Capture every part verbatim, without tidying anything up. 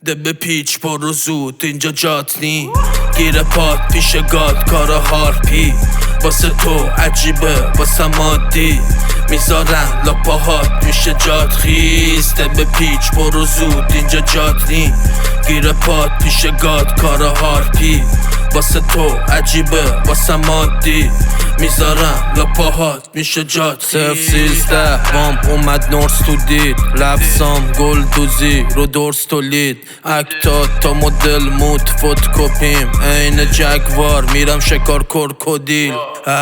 ده به پیچ برو زود اینجا جات نی. گیر پات پیش گاد کارا هارپی. واسه تو عجیبه واسه مادی. میذارن لاپاهات میشه جات خیز. ده به پیچ برو زود اینجا جات نی. گیر پات پیش گاد کارا هارپی. واسه تو عجیبه واسه مادی. میذارم لاپاهات میشه جات صف سیزده بام اومد نورس تو دید. لفظام گل دوزی رو درست تولید. اکتا تا مدل موت فوت کپیم. این جگوار میرم شکار کرکودیل.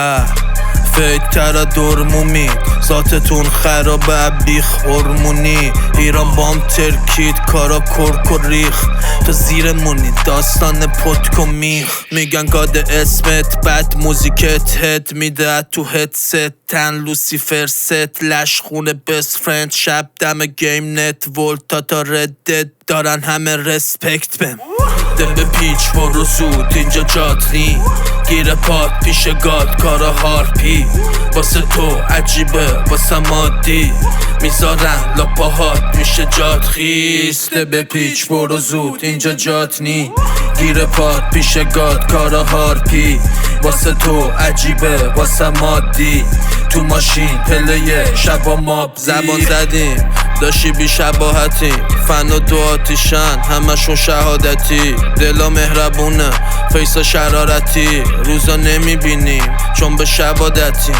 فکر تره دور مومید. ذاتتون خرابه بیخ هرمونی. ایران بام ترکید کارا کرک و ریخ. تو زیر مونی داستان پتک و میخ. میگن گاد اسمت بد موزیکت هد میده تو هدست. تن لوسیفر ست لش خونه بست فرند. شب دم گیم نت ولتا تا ردد دارن همه رسپکت بم. ده به پیچ برو زود اینجا جات نی. گیر پات پیش گاد کارا هارپی. واسه تو عجیبه واسه مادی. میذارن لاپاهات میشه جات خیز. ده به پیچ برو زود اینجا جات نی. گیر پات پیش گاد کارا هارپی. واسه تو عجیبه واسه مادی. تو ماشین پلیه شبا ماب زبان زدیم. داشتی بی شباهتی. فن و دو آتیشن همشون شهادتی. دلا مهربونه فیسا شرارتی. روزا نمیبینیم چون به شبادتیم.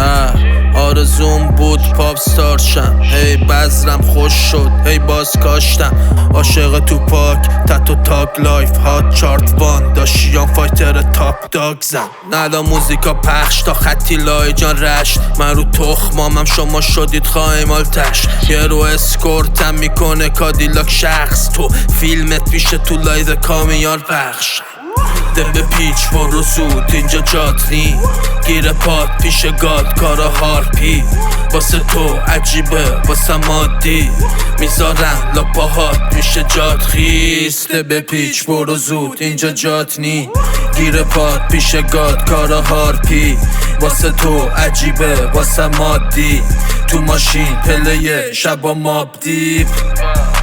آرزوم بود پاپ ستار شم. هی بذرم خوش شد هی باز کاشتم. عاشق تو پاک تتو تاک لایف هات چارت وان. داشیان فایتر تاپ داگ زن. نلا موزیکا پخش تا خطی لای جان رشت. من رو تخمامم شما شدید خواهیم آلتش. یه رو اسکورتم میکنه کادیلاک شخص. تو فیلمت پیشه تو لایو کامیار پخش. ده به پیچ برو زود اینجا جات نی. گیر پات پیش گاد کارا هارپی. واسه تو عجیبه واسه مادی. میذارن لاپاهات میشه جات خیز. ده به پیچ برو زود اینجا جات نی. گیر پات پیش گاد کارا هارپی. واسه تو عجیبه واسه مادی. تو ماشین پلیه شبا ماب دیپ.